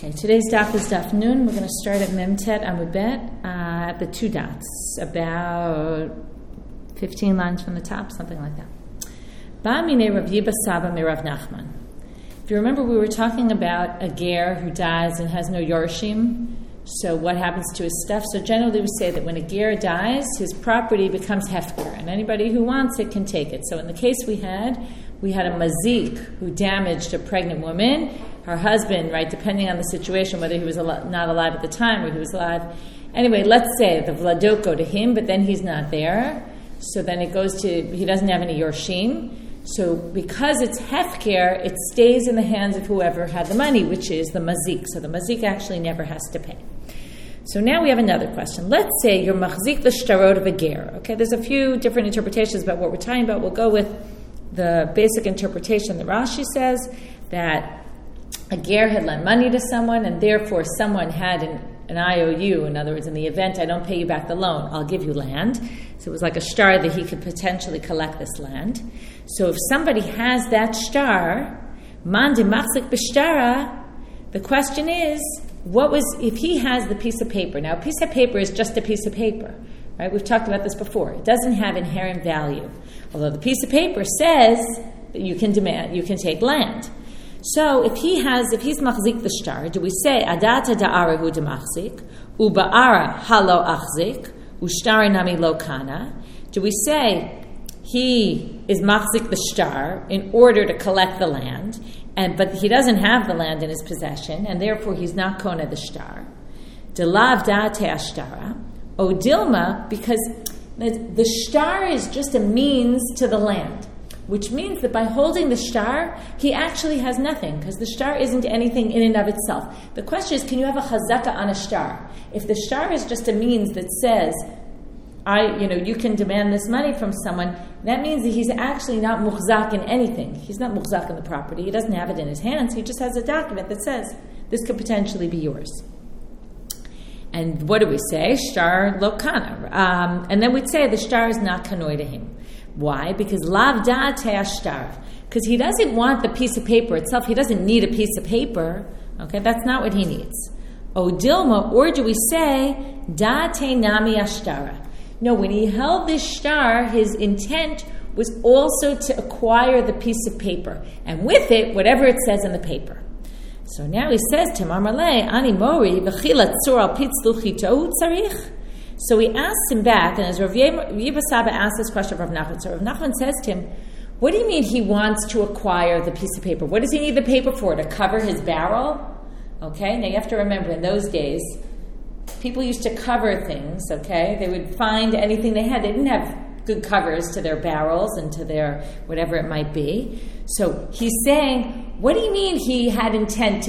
Okay, today's daf is daf nun. We're going to start at Memtet Amud Bet at the two dots, about 15 lines from the top, something like that. Ba mine Rav Yiba Saba mi Rav Nachman. If you remember, we were talking about a ger who dies and has no yorshim. So what happens to his stuff? So generally we say that when a ger dies, his property becomes hefker, and anybody who wants it can take it. So in the case we had a mazik who damaged a pregnant woman. Her husband, right, depending on the situation, whether he was not alive at the time or he was alive. Anyway, let's say the vladot go to him, but then he's not there. So then it goes to, he doesn't have any yorshim. So because it's hefker, it stays in the hands of whoever had the money, which is the mazik. So the mazik actually never has to pay. So now we have another question. Let's say you're machzik the shtarot of a ger. Okay, there's a few different interpretations about what we're talking about. We'll go with the basic interpretation that Rashi says, that a ger had lent money to someone, and therefore someone had an IOU. In other words, in the event I don't pay you back the loan, I'll give you land. So it was like a shtar that he could potentially collect this land. So if somebody has that shtar, man de machzik b'shtara, the question is, if he has the piece of paper? Now, a piece of paper is just a piece of paper, right? We've talked about this before. It doesn't have inherent value. Although the piece of paper says that you can take land. So if he's machzik the shtar, do we say adata da'arahu de machzik, uba'ara halo achzik, ushtar nami lo kana? Do we say he is machzik the shtar in order to collect the land, but he doesn't have the land in his possession, and therefore he's not kona the shtar? Delav da'ate ashtara, o dilma, because the shtar is just a means to the land, which means that by holding the shtar, he actually has nothing, because the shtar isn't anything in and of itself. The question is, can you have a chazaka on a shtar? If the shtar is just a means that says, you can demand this money from someone, that means that he's actually not muhzak in anything. He's not muhzak in the property. He doesn't have it in his hands. He just has a document that says, this could potentially be yours. And what do we say? Shtar lo kana. And then we'd say the shtar is not kanoi to him. Why? Because lav da'ate ashtar. Because he doesn't want the piece of paper itself. He doesn't need a piece of paper. Okay, that's not what he needs. O dilma, or do we say da'ate nami ashtara? No, when he held this shtar, his intent was also to acquire the piece of paper, and with it, whatever it says in the paper. So now he says to Marmalei, Ani Mori, v'chila tzur al pitzluchi tohu tzarich. So he asks him back, and as Rav Yiba Saba asks this question of Rav Nachman, so Rav Nachman says to him, what do you mean he wants to acquire the piece of paper? What does he need the paper for? To cover his barrel? Okay, now you have to remember, in those days, people used to cover things, okay? They would find anything they had. They didn't have good covers to their barrels and to their whatever it might be. So he's saying, what do you mean he had intent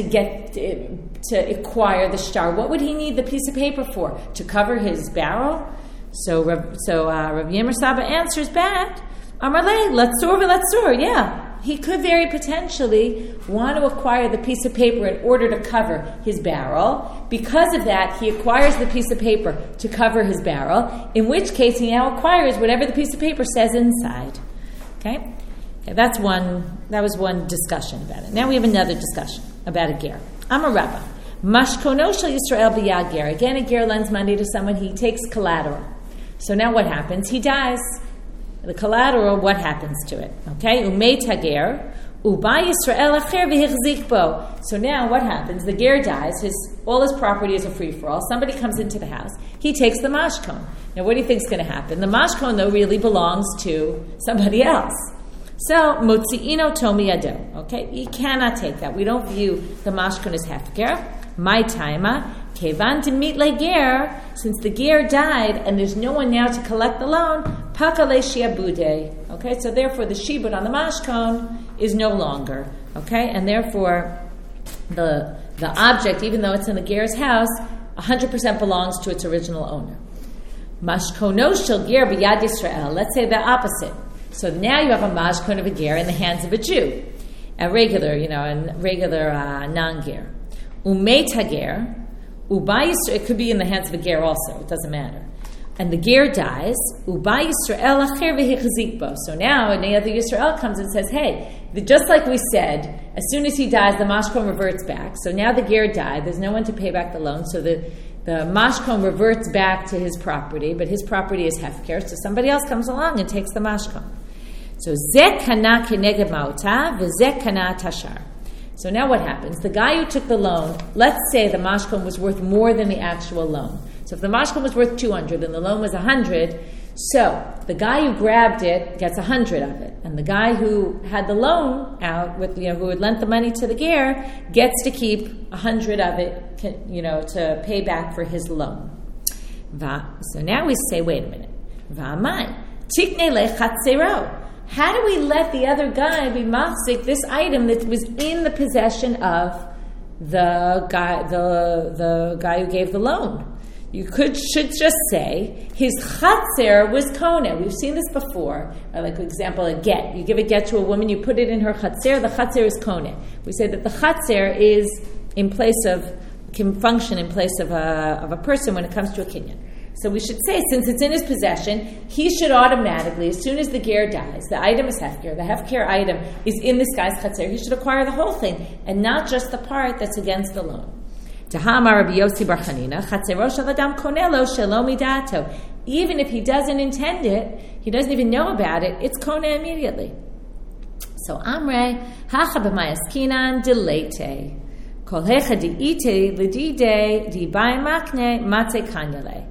to acquire the shtar? What would he need the piece of paper for? To cover his barrel? So Rav Yemer Saba answers back, Amarle, latzur, yeah. He could very potentially want to acquire the piece of paper in order to cover his barrel. Because of that, he acquires the piece of paper to cover his barrel, in which case he now acquires whatever the piece of paper says inside. Okay, that was one discussion about it. Now we have another discussion about a ger. I'm a rabbi. Mashkono shel Yisrael b'yad ger. Again, a ger lends money to someone. He takes collateral. So now what happens? He dies. The collateral, what happens to it? Okay, umeit hager, uba Yisrael acher v'hichzik bo. So now what happens? The ger dies. All his property is a free for all. Somebody comes into the house. He takes the mashkon. Now, what do you think is going to happen? The mashkon, though, really belongs to somebody else. So motziino tomi yado. Okay, you cannot take that. We don't view the mashkon as hefker. My taima. Kevan to meet leger, since the ger died and there's no one now to collect the loan, pakale shiabude. Okay, so therefore the shibud on the mashkon is no longer. Okay, and therefore the object, even though it's in the ger's house, 100% belongs to its original owner. Mashkono shel ger b'yad Yisrael. Let's say the opposite. So now you have a mashkon of a ger in the hands of a Jew, a regular non-ger. Umeit hager. It could be in the hands of a ger also. It doesn't matter. And the ger dies. So now another Yisrael comes and says, hey, just like we said, as soon as he dies, the mashkom reverts back. So now the ger died. There's no one to pay back the loan. So the mashkom reverts back to his property, but his property is hefker. So somebody else comes along and takes the mashkom. So zeh kana keneged ma'ota v'zeh kana tashar. So now what happens? The guy who took the loan, let's say the mashkom was worth more than the actual loan. So if the mashkom was worth 200 and the loan was 100, so the guy who grabbed it gets 100 of it, and the guy who had the loan out with, who had lent the money to the ger, gets to keep 100 of it, to pay back for his loan. So now we say, wait a minute. Va'amai tikne lechatzero. How do we let the other guy be machzik this item that was in the possession of the guy who gave the loan? You should just say his chatzer was kona. We've seen this before. Like, for example, a get. You give a get to a woman, you put it in her chatzer. The chatzer is kona. We say that the chatzer can function in place of a person when it comes to a kinyan. So we should say, since it's in his possession, he should automatically, as soon as the ger dies, the item is hefker, the hefker item is in this guy's chatzer, he should acquire the whole thing, and not just the part that's against the loan. Even if he doesn't intend it, he doesn't even know about it, it's kona immediately. So Amre, hacha b'mayaskinan delete. Kol hecha di'ite l'dide di'bai makne matze kanyale.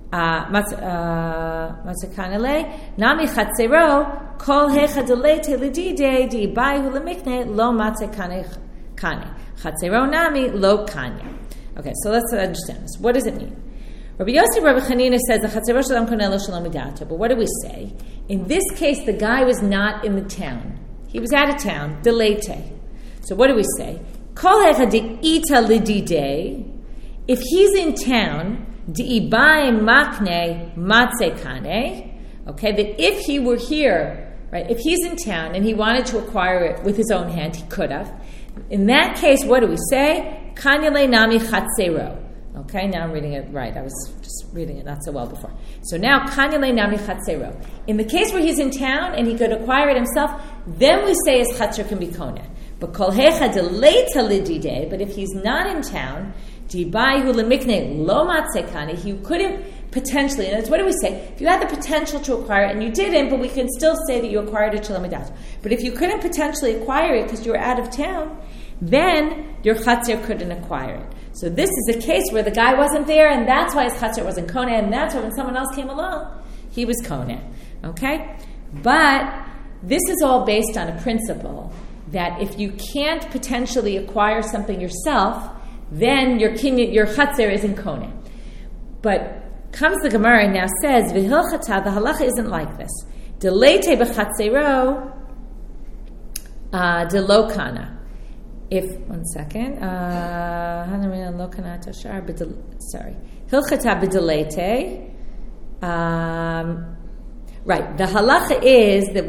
Matzekanele nami chatzero kol hecha delete l'dide di'bai hu'lemikne lo matzekane chatzero nami lo kanya. Okay, so let's understand this. What does it mean? Rabbi Yossi Rabbi Chanina says the chatzero shalom konelo shalom midato. But what do we say? In this case, the guy was not in the town. He was out of town. Delete. So what do we say? Kol hecha di'ita l'dide. If he's in town, di'ibai makne matzekane. Okay, that if he were here, right? If he's in town and he wanted to acquire it with his own hand, he could have. In that case, what do we say? Kanyale nami chatzero. Okay, now I'm reading it right. I was just reading it not so well before. So now, kanyale nami chatzero. In the case where he's in town and he could acquire it himself, then we say his chatzer can be kona. But kol hecha deleta lidide. But if he's not in town, dibai hu'lemikne lo matzekane. He couldn't potentially. And that's what do we say? If you had the potential to acquire it and you didn't, but we can still say that you acquired it shalom midat. But if you couldn't potentially acquire it because you were out of town, then your chatzer couldn't acquire it. So this is a case where the guy wasn't there, and that's why his chatzer wasn't kona, and that's why when someone else came along, he was kona. Okay? But this is all based on a principle that if you can't potentially acquire something yourself, then your chatzer isn't kona. But comes the Gemara and now says, V'hilchata, the halacha isn't like this. Delete b'chatzero delo kana. If, one second, sorry. Hilchata b'delete. Right, the halacha is that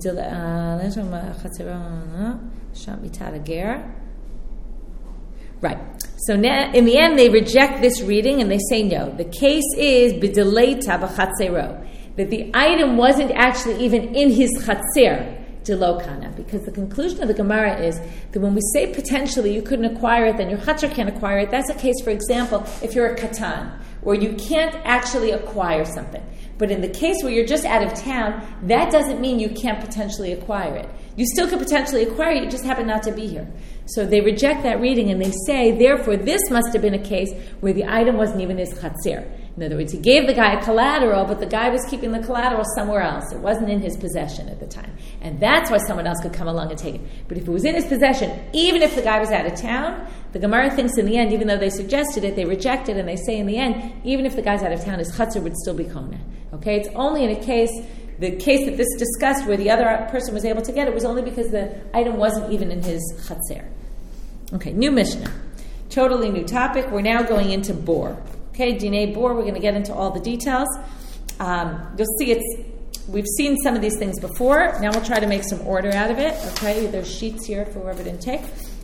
right. So now, in the end, they reject this reading and they say no. The case is b'deleta b'chatzero, that the item wasn't actually even in his chatzer. Delokana, because the conclusion of the Gemara is that when we say potentially you couldn't acquire it, then your chatzer can't acquire it. That's a case, for example, if you're a katan, where you can't actually acquire something. But in the case where you're just out of town, that doesn't mean you can't potentially acquire it. You still could potentially acquire it, you just happen not to be here. So they reject that reading and they say, therefore, this must have been a case where the item wasn't even his chatzer. In other words, he gave the guy a collateral, but the guy was keeping the collateral somewhere else. It wasn't in his possession at the time. And that's why someone else could come along and take it. But if it was in his possession, even if the guy was out of town, the Gemara thinks in the end, even though they suggested it, they reject it, and they say in the end, even if the guy's out of town, his chatzer would still be kona. Okay, it's only in a case, the case that this discussed where the other person was able to get it was only because the item wasn't even in his chatzer. Okay, new Mishnah. Totally new topic. We're now going into bor. Okay, Dinei bor, we're going to get into all the details. You'll see we've seen some of these things before. Now we'll try to make some order out of it. Okay, there's sheets here for whoever didn't take.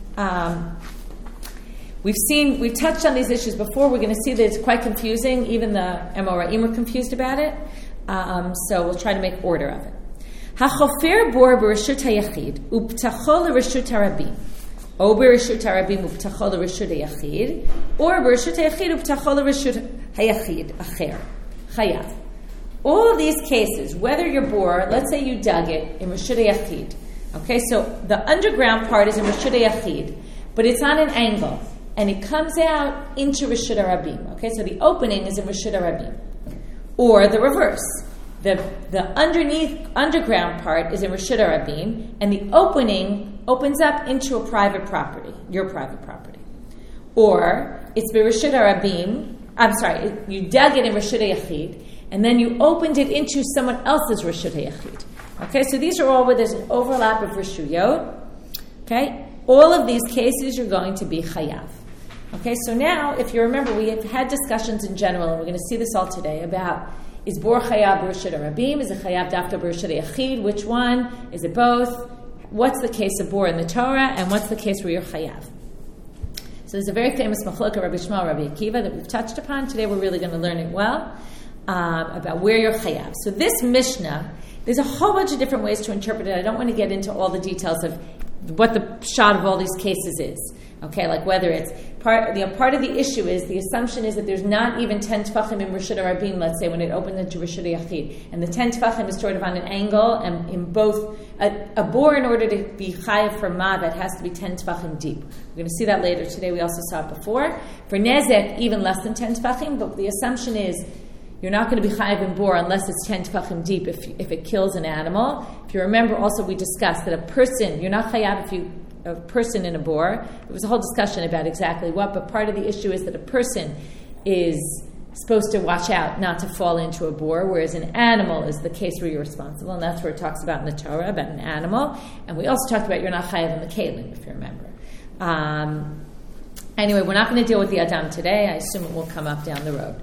We've touched on these issues before. We're going to see that it's quite confusing. Even the Amoraim were confused about it. So we'll try to make order of it. Hachofer bor b'reshut hayachid uptacho l'reshut harabim, o b'reshut harabim uptacho l'reshut hayachid, or b'reshut hayachid uptacho l'reshut hayachid acher chayav. All of these cases, whether you're bor, let's say you dug it in reshut hayachid. Okay, so the underground part is in reshut hayachid, but it's on an angle, and it comes out into reshut harabim. Okay, so the opening is in reshut harabim, or the reverse. The underground part is in Reshut Harabim, and the opening opens up into a private property, your private property. Or it's Reshut Harabim, you dug it in Reshut Hayachid, and then you opened it into someone else's Reshut Hayachid. Okay, so these are all where there's an overlap of Reshuyot. Okay, all of these cases you're going to be Chayav. Okay, so now, if you remember, we have had discussions in general, and we're going to see this all today, about is bor chayav b'reshut harabim? Is it chayav dafka b'reshut hayachid? Which one? Is it both? What's the case of bor in the Torah, and what's the case where you're chayav? So there's a very famous machlokah Rabbi Shmuel, Rabbi Akiva that we've touched upon. Today we're really going to learn it well, about where you're chayav. So this Mishnah, there's a whole bunch of different ways to interpret it. I don't want to get into all the details of what the shot of all these cases is. Okay, like whether it's part of the issue is the assumption is that there's not even 10 tefachim in Reshut Harabim, let's say, when it opens into Reshut Hayachid, and the 10 tefachim is sort of on an angle, and in both a bor, in order to be chayav for mavet, has to be 10 tefachim deep. We're going to see that later today. We also saw it before. For nezek, even less than 10 tefachim, but the assumption is you're not going to be chayav in bor unless it's 10 tefachim deep if it kills an animal. If you remember, also we discussed that a person, you're not chayav if you a person in a bor. There was a whole discussion about exactly what, but part of the issue is that a person is supposed to watch out not to fall into a bor, whereas an animal is the case where you're responsible, and that's where it talks about in the Torah, about an animal. And we also talked about you're not chayav in the kelim, if you remember. Anyway, we're not going to deal with the Adam today. I assume it will come up down the road.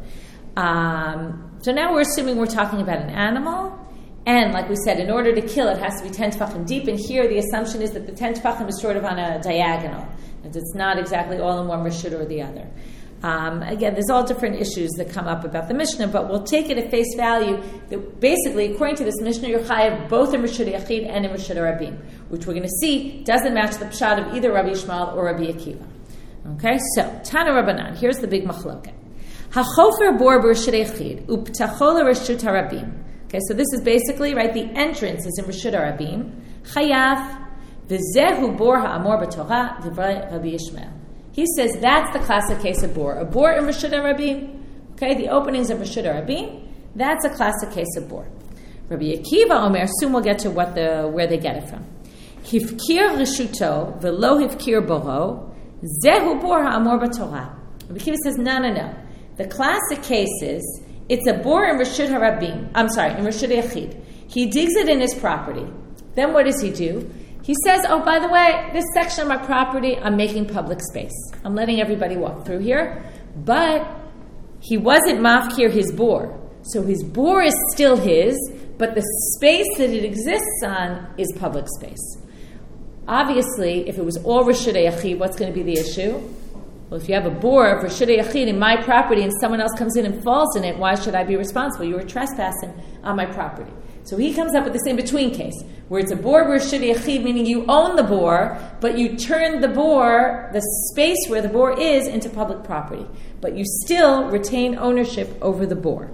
So now we're assuming we're talking about an animal. And like we said, in order to kill it has to be 10 tefachim deep. And here the assumption is that the 10 tefachim is sort of on a diagonal. It's not exactly all in one reshut or the other. Again, there's all different issues that come up about the Mishnah, but we'll take it at face value that basically, according to this Mishnah, you're chayav both in Reshut Hayachid and in Reshut Harabim, which we're going to see doesn't match the pshat of either Rabbi Yishmael or Rabbi Akiva. Okay, so Tana Rabbanan. Here's the big machloket. Hachofer bor b'Reshut Hayachid uptacho l'Reshut Harabim. Okay, so this is basically, right, the entrance is in Reshut Harabim. Chayav v'zehu bor ha'amor b'Torah divrei Rabbi Yishmael. He says that's the classic case of bor. A bor in Reshut Harabim. Okay, the openings of Reshut Harabim. That's a classic case of bor. Rabbi Akiva Omer. Soon we'll get to where they get it from. Hifkir reshuto v'lo hifkir boro zehu bor ha'amor b'Torah. Rabbi Akiva says no. The classic case is it's a bor in Reshut Harabim. I'm sorry, in Reshut Hayachid. He digs it in his property. Then what does he do? He says, oh, by the way, this section of my property, I'm making public space. I'm letting everybody walk through here. But he wasn't mafkir his bor. So his bor is still his, but the space that it exists on is public space. Obviously, if it was all Reshut Hayachid, what's going to be the issue? Well, if you have a bor of Reshut Hayachid in my property and someone else comes in and falls in it, why should I be responsible? You were trespassing on my property. So he comes up with this in-between case, where it's a bor Reshut Hayachid, meaning you own the bor, but you turn the bor, the space where the bor is, into public property. But you still retain ownership over the bor.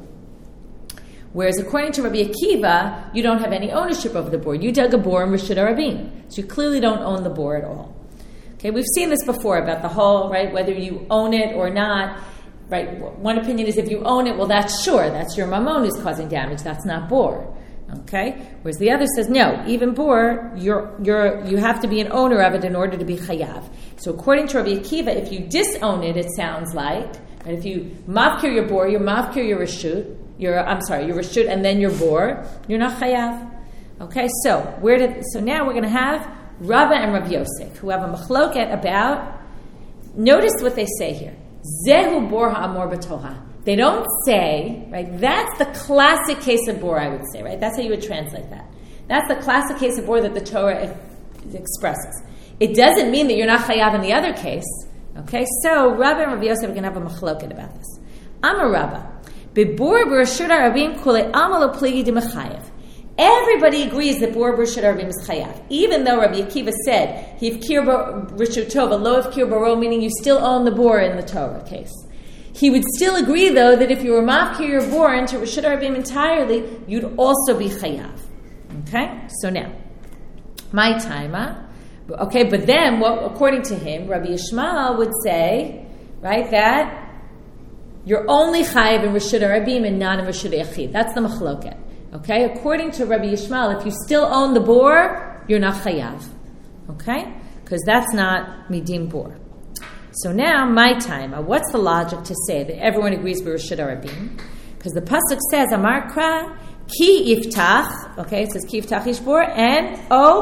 Whereas according to Rabbi Akiva, you don't have any ownership over the bor. You dug a bor in Reshut Harabim. So you clearly don't own the bor at all. Okay, we've seen this before about the whole, right, whether you own it or not, right? One opinion is if you own it, well, that's your mammon who's causing damage. That's not bor. Okay? Whereas the other says, no, even bor, you have to be an owner of it in order to be chayav. So according to Rabbi Akiva, if you disown it, it sounds like, right, if you mafkir your bor, you mafkir your reshut, your reshut and then your bor, you're not chayav. Okay, so now we're going to have Rava and Rav Yosef, who have a machloket about, notice what they say here. Zehu bor ha'amor b'Torah. They don't say, right, that's the classic case of bor, I would say, right? That's how you would translate that. That's the classic case of bor that the Torah expresses. It doesn't mean that you're not chayav in the other case. Okay, so Rava and Rav Yosef are going to have a machloket about this. Amar Rava, b'bor b'Reshut Harabim kulei amal lo pligi d'mechayev. Everybody agrees that bor b'reshut harabim is chayav. Even though Rabbi Akiva said, hivkir b'reshut tova, lo hivkir b'ro, meaning you still own the bor in the Torah case. He would still agree, though, that if you were mafkir your bor into reshut harabim entirely, you'd also be chayav. Okay? So now, my timer. Okay, but then, according to him, Rabbi Yishmael would say, right, that you're only chayav in reshut harabim and not in reshut yachid. That's the machloket. Okay, according to Rabbi Yishmael, if you still own the bor, you're not chayav. Okay, because that's not midim bor. So now, my time. What's the logic to say that everyone agrees with reshut harabim? Because the pasuk says, Amar Kra ki yiftach. Okay, it says ki yiftach ishbor and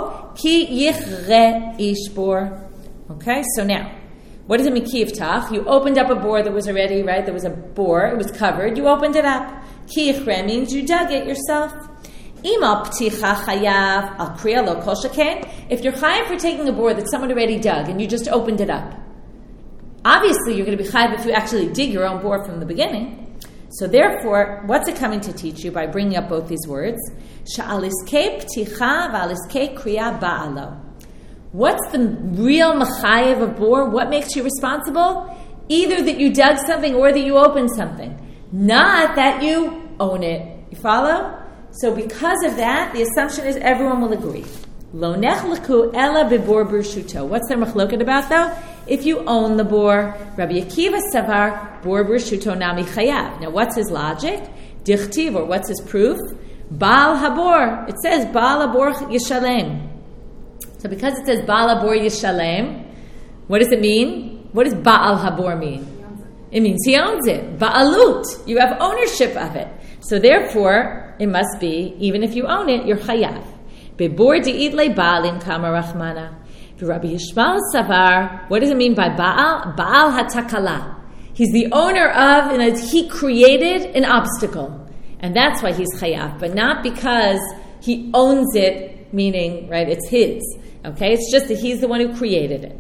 ki yichre ishbor. Okay, so now, what does it mean ki yiftach? You opened up a bor that was already, right? There was a bor, it was covered. You opened it up. Ki yichre means you dug it yourself. Ima pticha chayav al kriya lo kol sheken. If you're chayav for taking a bor that someone already dug and you just opened it up, obviously you're going to be chayav if you actually dig your own bor from the beginning. So therefore, what's it coming to teach you by bringing up both these words? Sha'aliskei pticha v'aliskei kriya ba'alo. What's the real mechayev of bor? What makes you responsible? Either that you dug something or that you opened something. Not that you own it. You follow? So because of that, the assumption is everyone will agree. Lo nechleku ela bebor b'rshuto. What's their machloket about though? If you own the bor, Rabbi Akiva savar bor b'rshuto nami chayav. Now what's his logic? Dichtiv, or what's his proof? Baal habor. It says Baal habor yishalem. So because it says Baal habor yishalem, what does it mean? What does Baal habor mean? It means he owns it. Ba'alut. You have ownership of it. So therefore, it must be, even if you own it, you're chayav. Bebor de'idle ba'alim kama rachmana. Rabbi Yishmael savar, what does it mean by Baal? Baal hatakala. He's the owner of, and he created an obstacle. And that's why he's chayav, but not because he owns it, meaning, right, it's his. Okay? It's just that he's the one who created it.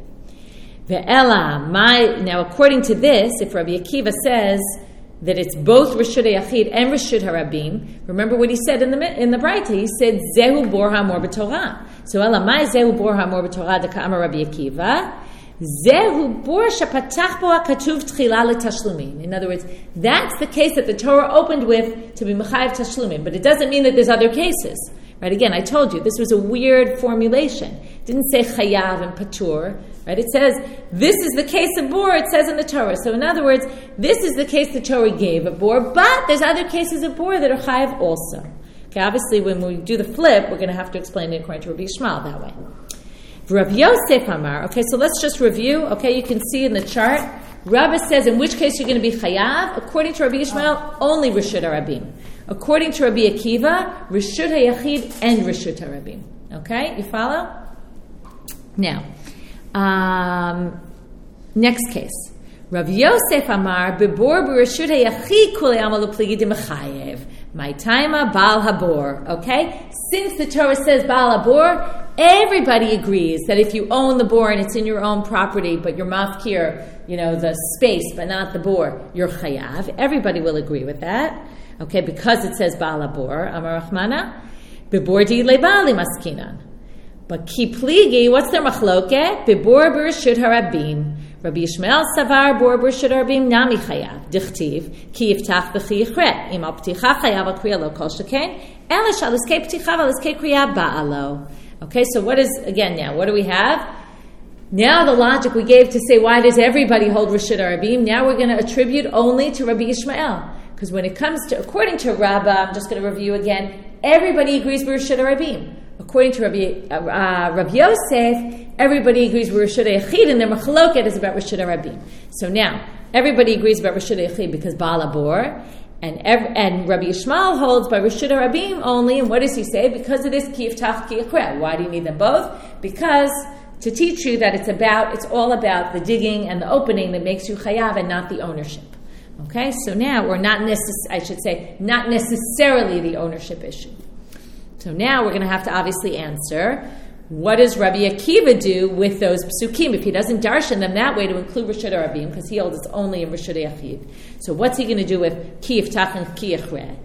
Now, according to this, if Rabbi Akiva says that it's both Reshut Yachid and Reshut Harabim, remember what he said in the Braita. He said Zehu Bor HaMor B'Torah. So Elamai Zehu Bor HaMor B'Torah Deka'amar Rabbi Akiva. Zehu Bor Shapatach Bo HaKatuv Tchila LeTashlumin. In other words, that's the case that the Torah opened with to be Mechayev Tashlumin, but it doesn't mean that there's other cases. Right? Again, I told you, this was a weird formulation. It didn't say chayav and patur. Right? It says, this is the case of bor, it says in the Torah. So in other words, this is the case the Torah gave of bor, but there's other cases of bor that are chayav also. Okay, obviously when we do the flip, we're going to have to explain it according to Rabbi Yishmael that way. Rav Yosef Amar, okay, so let's just review. Okay, you can see in the chart, Rabbi says in which case you're going to be chayav. According to Rabbi Yishmael, only Reshut Harabim. According to Rabbi Akiva, Reshut HaYachid and Reshut Harabim. Okay, you follow? Now, next case. Rav Yosef Amar, Bebor b'Reshut HaYachid kulei amalu pligi d'mechayev. My taima Baal Habor. Okay? Since the Torah says Baal Habor, everybody agrees that if you own the bor and it's in your own property, but you're mafkir, the space, but not the bor, you're chayav. Everybody will agree with that. Okay, because it says Baal Habor, Amar Rachmana, Bebor di'idle Baali maskinan. But ki pligi, what's their machloket? Bebor b'Reshut Harabim. Rabbi Yishmael savar bor b'Reshut Harabim nami chayav. Dichtiv, ki yiftach v'chi yichret. Im al pticha chayav al kriya lo kol sheken. Ela shaliskei pticha v'aliskei kriya ba'alo. Okay, so what do we have? Now the logic we gave to say, why does everybody hold Reshut Harabim? Now we're going to attribute only to Rabbi Yishmael. Because when it comes to, according to Rabbah, I'm just going to review again, everybody agrees with Reshut Harabim. According to Rav Yosef, everybody agrees with Reshut HaYachid, and their machloket is about Reshut Harabim. So now, everybody agrees about Reshut HaYachid because Baal Habor, and Rabbi Yishmael holds by Reshut Harabim only, and what does he say? Because of this, ki yiftach ki yichre. Why do you need them both? Because to teach you that it's all about the digging and the opening that makes you chayav and not the ownership. Okay, so now we're not necessarily the ownership issue. So now we're going to have to obviously answer, what does Rabbi Akiva do with those psukim if he doesn't darshan them that way to include Reshut Harabim, because he holds it's only in Reshut HaYachid. So what's he going to do with ki yiftach and ki yichre?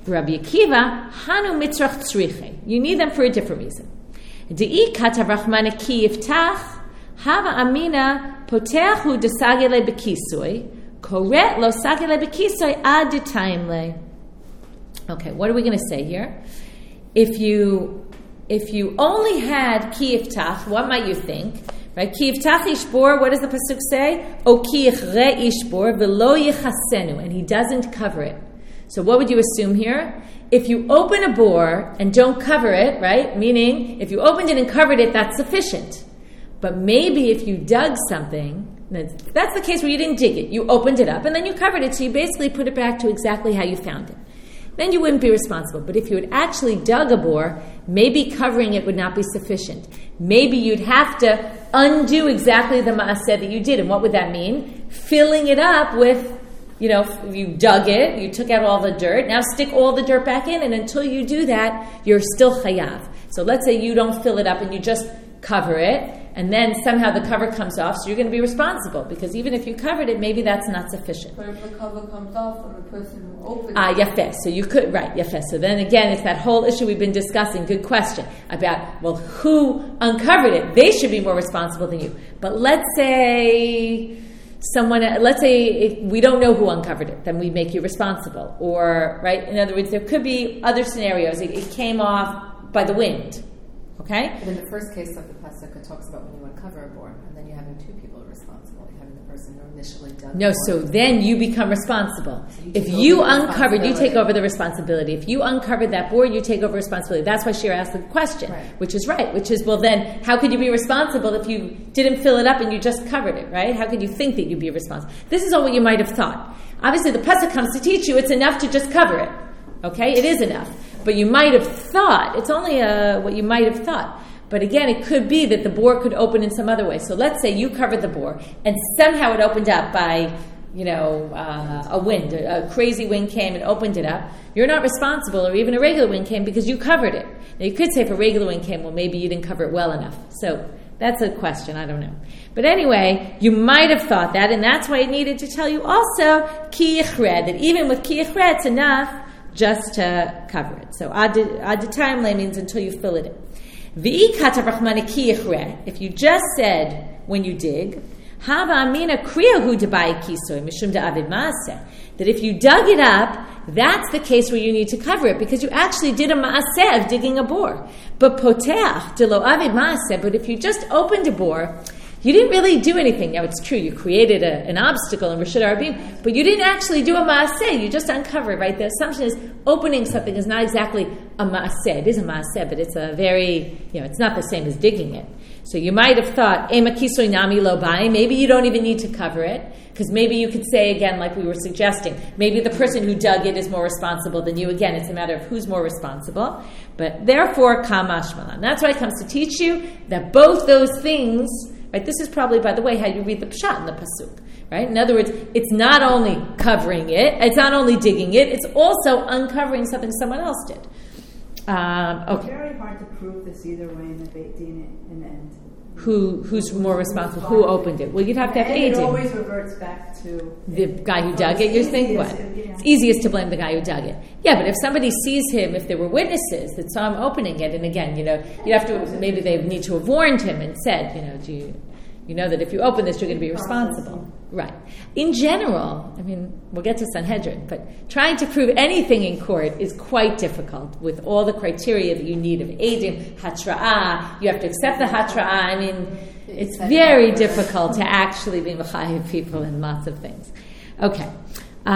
Rabbi Akiva, Hanu mitzrach tzriche. You need them for a different reason. De'i katav rachmana ki yiftach, hava amina poteachu desagele bekisui, koret lo sagele bekisui ad detaimle. Okay, what are we going to say here? If you only had ki yiftach, what might you think? Right? Ki yiftach ishbor, what does the pasuk say? O ki yichre ishbor velo yichasenu, and he doesn't cover it. So what would you assume here? If you open a bore and don't cover it, right? Meaning, if you opened it and covered it, that's sufficient. But maybe if you dug something, that's the case where you didn't dig it. You opened it up and then you covered it, so you basically put it back to exactly how you found it. Then you wouldn't be responsible. But if you had actually dug a bore, maybe covering it would not be sufficient. Maybe you'd have to undo exactly the ma'aseh that you did. And what would that mean? Filling it up with, you dug it, you took out all the dirt, now stick all the dirt back in, and until you do that, you're still chayav. So let's say you don't fill it up and you just cover it, and then somehow the cover comes off, so you're going to be responsible, because even if you covered it, maybe that's not sufficient. But if the cover comes off from the person who opened it... Yafeh. So you could, right, yafeh. So then again, it's that whole issue we've been discussing, good question, about, well, who uncovered it? They should be more responsible than you. But let's say if we don't know who uncovered it, then we make you responsible. Or, right, in other words, there could be other scenarios. It came off by the wind. Okay? But in the first case of the pasuk, it talks about when you uncover a bore, and then you're having two people responsible. You're having the person who initially dug the bore. So then you become responsible. So if you uncovered, you take over the responsibility. If you uncovered that bore, you take over responsibility. That's why Shira asked the question, right. Which is right. Which is, well, then how could you be responsible if you didn't fill it up and you just covered it, right? How could you think that you'd be responsible? This is all what you might have thought. Obviously, the pasuk comes to teach you it's enough to just cover it. Okay? It is enough. But you might have thought, it's only what you might have thought. But again, it could be that the bore could open in some other way. So let's say you covered the bore and somehow it opened up by, a wind. A crazy wind came and opened it up. You're not responsible, or even a regular wind came, because you covered it. Now you could say if a regular wind came, well, maybe you didn't cover it well enough. So that's a question. I don't know. But anyway, you might have thought that, and that's why it needed to tell you also ki yichred, that even with ki yichred, it's enough just to cover it. So ad time means until you fill it in. If you just said when you dig, that if you dug it up, that's the case where you need to cover it, because you actually did a maaseh of digging a bore. But but if you just opened a bore, you didn't really do anything. Now, it's true, you created an obstacle in Reshut HaRabim, but you didn't actually do a maaseh. You just uncovered, right? The assumption is opening something is not exactly a maaseh. It is a maaseh, but it's a very, it's not the same as digging it. So you might have thought, ema kisoy nami lo bai, maybe you don't even need to cover it, because maybe you could say, again, like we were suggesting, maybe the person who dug it is more responsible than you. Again, it's a matter of who's more responsible. But therefore, kamashmalan. That's why it comes to teach you that both those things, right? This is probably, by the way, how you read the pshat in the pasuk, right? In other words, it's not only covering it, it's not only digging it, it's also uncovering something someone else did. Okay. It's very hard to prove this either way in the Beit Din in the end. Who's more responsible? Who opened it? Well, you'd have to have It Eidim. always reverts back to The guy who dug it. You think what? It's easiest to blame the guy who dug it. Yeah, but if somebody sees him, if there were witnesses that saw him opening it, and again, you have to, maybe they need to have warned him and said, do you know that if you open this, you're going to be responsible. Right. In general, we'll get to Sanhedrin, but trying to prove anything in court is quite difficult with all the criteria that you need of Eidim, Hatra'ah. You have to accept the Hatra'ah. It's very difficult to actually be mechayev people in lots of things. Okay. So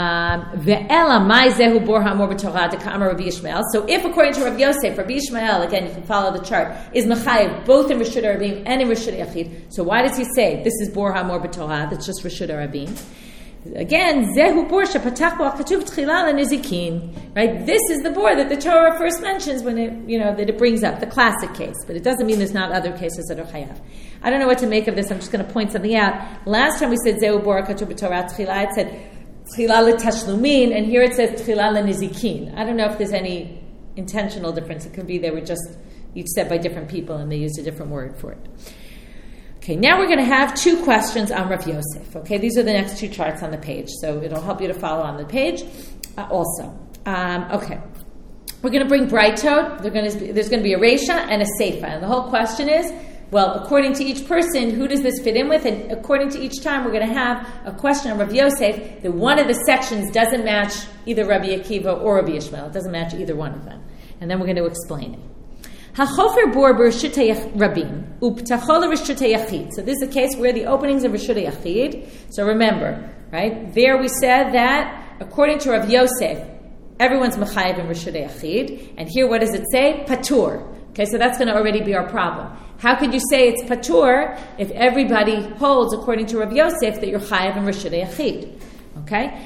if according to Rav Yosef, Rabbi Yishmael, again you can follow the chart, is mechayev both in Reshut HaRabim and in Reshut HaYachid, so why does he say this is bor hamor b'Torah, that's just Reshut HaRabim? Again, zehu bor shepatach bo katuv tchila l'nizikin. Right, this is the bor that the Torah first mentions when it, that it brings up the classic case, but it doesn't mean there's not other cases that are chayav. I don't know what to make of this. I'm just going to point something out. Last time we said zehu bor katuv b'Torah tchila, it said tchila l'tashlumin, and here it says tchila l'nizikin. I don't know if there's any intentional difference. It could be they were just each said by different people and they used a different word for it. Okay, now we're going to have two questions on Rav Yosef. Okay, these are the next two charts on the page, so it'll help you to follow on the page also. Okay. We're going to bring Brightot. There's going to be a Reisha and a Seifa. And the whole question is, well, according to each person, who does this fit in with? And according to each time, we're going to have a question on Rav Yosef that one of the sections doesn't match either Rabbi Akiva or Rabbi Yishmael. It doesn't match either one of them. And then we're going to explain it. HaChofer bor b'Reshut HaRabim u'p'tachol l'Reshut HaYachid. So this is a case where the openings of Reshut HaYachid. So remember, right, there we said that according to Rav Yosef, everyone's mechayev in Reshut HaYachid. And here what does it say? Patur. Okay, so that's going to already be our problem. How could you say it's patur if everybody holds, according to Rav Yosef, that you're chayav in Reshut HaYachid? Okay?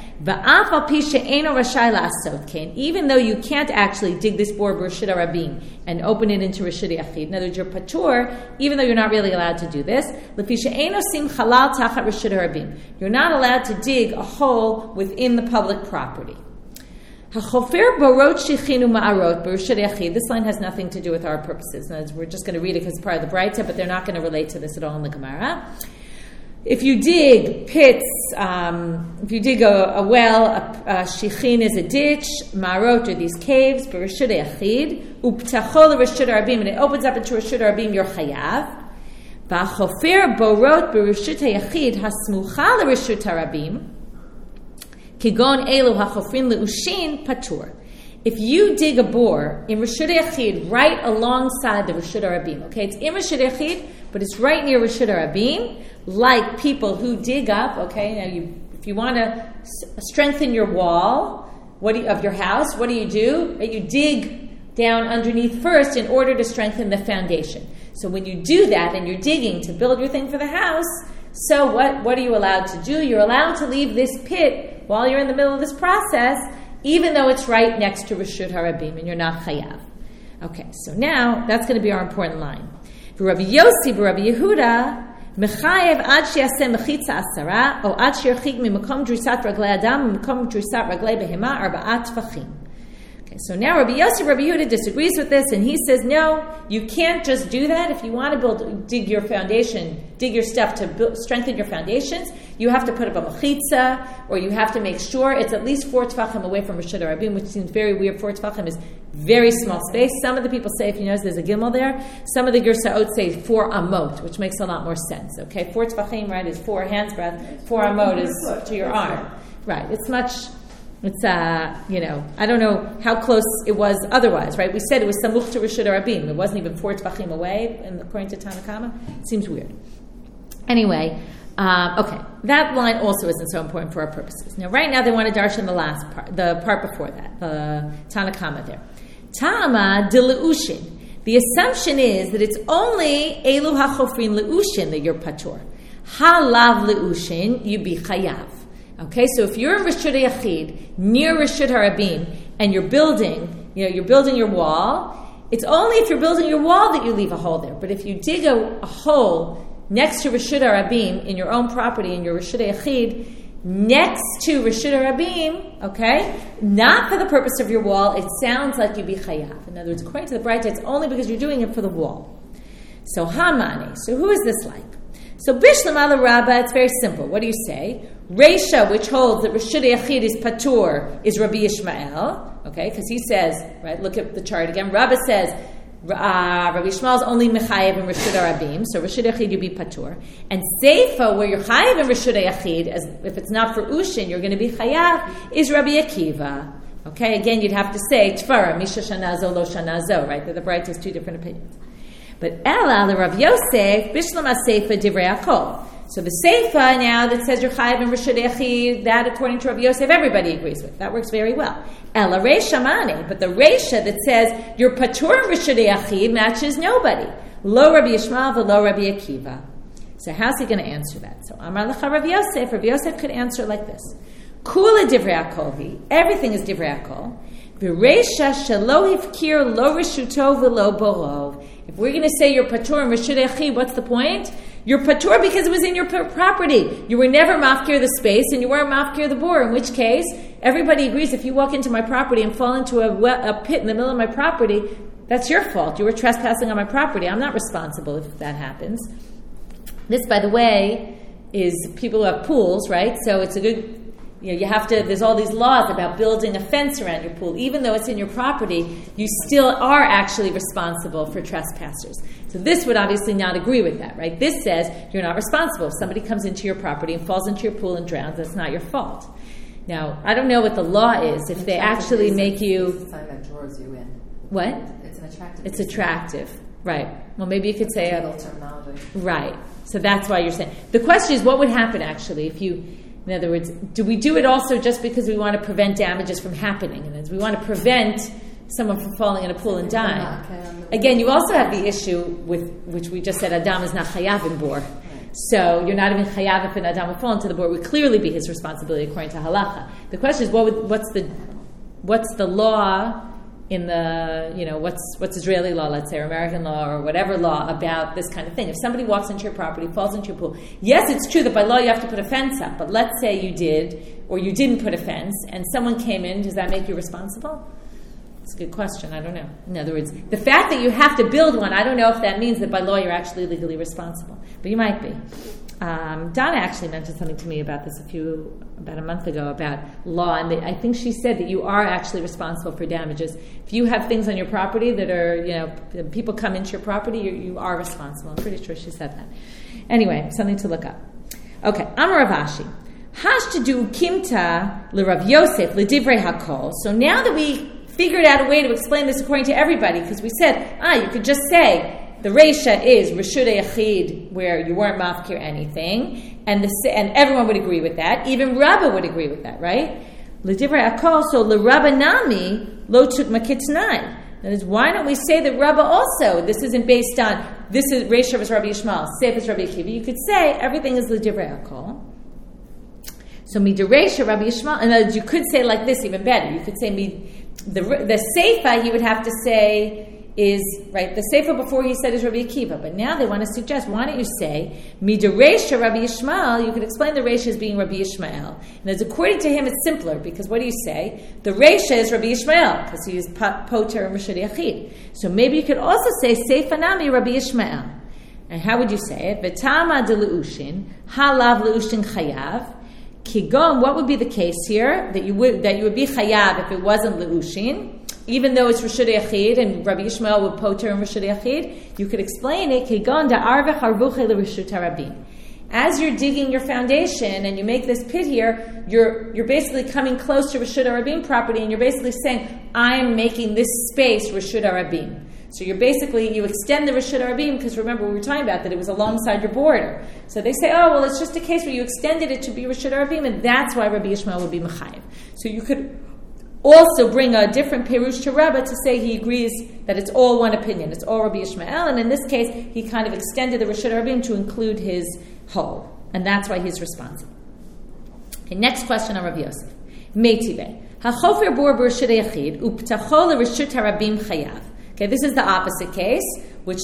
Even though you can't actually dig this bor b'Reshut HaRabim and open it into Reshut HaYachid, in other words, you're patur, even though you're not really allowed to do this, you're not allowed to dig a hole within the public property. HaChofer borot shichin u'ma'arot b'Reshut HaYachid. This line has nothing to do with our purposes. We're just going to read it because it's part of the Braita, but they're not going to relate to this at all in the Gemara. If you dig pits, if you dig a well, a shichin is a ditch, ma'arot are these caves, b'Reshut HaYachid, u'p'tachol l'Reshut HaRabim, and it opens up into Reshut HaRabim, you're chayav. V'HaChofer borot b'Reshut HaYachid hasmucha l'Reshut HaRabim, Kigon elu hachofrin leushin patur. If you dig a bore in Reshut HaYachid right alongside the Reshut HaRabim, okay, it's in Reshut HaYachid, but it's right near Reshut HaRabim, like people who dig up, okay, now if you want to strengthen your wall of your house, what do? You dig down underneath first in order to strengthen the foundation. So when you do that and you're digging to build your thing for the house, so what are you allowed to do? You're allowed to leave this pit while you're in the middle of this process, even though it's right next to Reshut HaRabim, and you're not chayav. Okay, so now that's going to be our important line. Rabbi Yossi b'Rabbi Yehuda, mechayev ad she'aseh mechitza asara, o ad she'erchik mimakom drisat raglei adam, mimakom drisat raglei behema, arba'at tfachim. Okay, so now Rabbi Yossi, Rabbi Yehuda disagrees with this, and he says, no, you can't just do that. If you want to dig your foundation, dig your stuff to strengthen your foundations, you have to put up a mechitza, or you have to make sure it's at least 4 tefachim away from Reshut HaRabim, which seems very weird. 4 tefachim is very small space. Some of the people say, if you notice, there's a gimel there. Some of the Gersaot say 4 amot, which makes a lot more sense. Okay, 4 tefachim, right, is 4 hands breadth. 4 amot is to your arm. Right, it's much... It's, I don't know how close it was otherwise, right? We said it was samuch to Reshut HaRabim. It wasn't even 4 tefachim away, according to Tanakama. It seems weird. Anyway, okay. That line also isn't so important for our purposes. Now, right now, they want to darshan the last part, the part before that, the Tanakama there. Tama de leushin. The assumption is that it's only elu hachofrin leushin that you're patur. Halav leushin, you be chayav. Okay, so if you're in Reshut HaYachid, near Reshut HaRabim, and you're building your wall, it's only if you're building your wall that you leave a hole there. But if you dig a hole next to Reshut HaRabim in your own property, in your Reshut HaYachid, next to Reshut HaRabim, okay, not for the purpose of your wall, it sounds like you be chayav. In other words, according to the Braita, it's only because you're doing it for the wall. So Hamani, so who is this like? So Bishlam ala Rabba, it's very simple. What do you say? Reisha, which holds that Reshut HaYachid is patur, is Rabbi Yishmael. Okay, because he says, right, look at the chart again. Rabba says, Rabbi Yishmael is only mechayev in Reshut HaRabim, so Reshut HaYachid you be patur. And Seifa, where you're chayev in Reshut HaYachid, as if it's not for Ushin, you're going to be chayav, is Rabbi Akiva. Okay, again, you'd have to say, Tfara, Misha Shanazo, Lo Shanazo, right? The Braita has 2 different opinions. But Ela, the Rav Yosef, Bishlam HaSeifa Divrei HaKol. So the Seifa now that says you're chayav in Reshut HaYachid, that according to Rav Yosef, everybody agrees with. That works very well. Ela Reisha Mani, but the Reisha that says you're patur in Reshut HaYachid matches nobody. Lo Rabbi Yishmael v'lo Rabbi Akiva. So how's he going to answer that? So Amar Lecha Rav Yosef could answer like this. Kula Divrei HaKol, everything is Divrei HaKol. V'Reisha shelo hifkir lo reshuto v'lo borov. If we're going to say you're patur in Reshut HaYachid, what's the point? You're patur because it was in your property. You were never mafkir the space, and you weren't mafkir the bor. In which case, everybody agrees if you walk into my property and fall into a pit in the middle of my property, that's your fault. You were trespassing on my property. I'm not responsible if that happens. This, by the way, is people who have pools, right? So it's a good you have to, there's all these laws about building a fence around your pool. Even though it's in your property, you still are actually responsible for trespassers. So this would obviously not agree with that, right? This says you're not responsible. If somebody comes into your property and falls into your pool and drowns, that's not your fault. Now, I don't know what the law is. If they actually make you... It's a sign that drawers you in. What? It's an attractive... It's attractive, right. Well, maybe you could say... Legal terminology. Right. So that's why you're saying... The question is, what would happen, actually, if you... In other words, do we do it also just because we want to prevent damages from happening? And we want to prevent someone from falling in a pool and dying. Again, you also have the issue with, which we just said, Adam is not chayav in bor. So you're not even chayav if an Adam would fall into the bor. It would clearly be his responsibility according to halacha. The question is, what's the law in the, what's Israeli law, let's say, or American law, or whatever law about this kind of thing? If somebody walks into your property, falls into your pool, yes, it's true that by law you have to put a fence up, but let's say you did, or you didn't put a fence, and someone came in, does that make you responsible? It's a good question. I don't know. In other words, the fact that you have to build one, I don't know if that means that by law you're actually legally responsible. But you might be. Donna actually mentioned something to me about this about a month ago about law, and I think she said that you are actually responsible for damages. If you have things on your property that are, people come into your property, you are responsible. I'm pretty sure she said that. Anyway, something to look up. Okay, Amar Rav Ashi. Hashtadu kimta l'Rav Yosef l'divrei hakol. So now that we figured out a way to explain this according to everybody, because we said, you could just say the Reisha is Reshut Yachid, where you weren't mafkir anything, and everyone would agree with that. Even Rabbah would agree with that, right? L'divrei hakol, so l'Rabbah nami lo tuk makitnai. That is, why don't we say that Rabbah also, this isn't based on, this is Reisha was Rabbi Yishmael, Seif is Rabbi Akiva. You could say everything is l'divrei hakol. So midareisha Rabbi Yishmael, and you could say like this even better. You could say the Seifa, he would have to say is, right, the Seifa before he said is Rabbi Akiva, but now they want to suggest, why don't you say midareisha Rabbi Yishmael? You could explain the Reisha as being Rabbi Yishmael, and as according to him it's simpler, because what do you say? The Reisha is Rabbi Yishmael, because he is poter and Reshut Yachid. So maybe you could also say Seifa nami Rabbi Yishmael. And how would you say it? V'tama de leushin halav leushin chayav. Kigon, what would be the case here? That you would be chayav if it wasn't leushin, even though it's Reshut Yachid and Rabbi Yishmael would poter and Reshut Yachid. You could explain it. Kigon da'arvech arvuche l'Reshut Harabim. As you're digging your foundation and you make this pit here, you're basically coming close to Reshut Harabim property, and you're basically saying, I'm making this space Reshut Harabim. So you extend the Reshut Harabim, because remember we were talking about that it was alongside your border. So they say, it's just a case where you extended it to be Reshut Harabim, and that's why Rabbi Yishmael would be Mechayev. So you could also bring a different Perush to Rabbah to say he agrees that it's all one opinion. It's all Rabbi Yishmael, and in this case, he kind of extended the Reshut Harabim to include his whole, and that's why he's responsible. Okay, next question on Rav Yosef. Meitive. HaChofer bor b'Reshut Yachid, u'ptacho l'Reshut Harabim chayav. Okay, this is the opposite case, which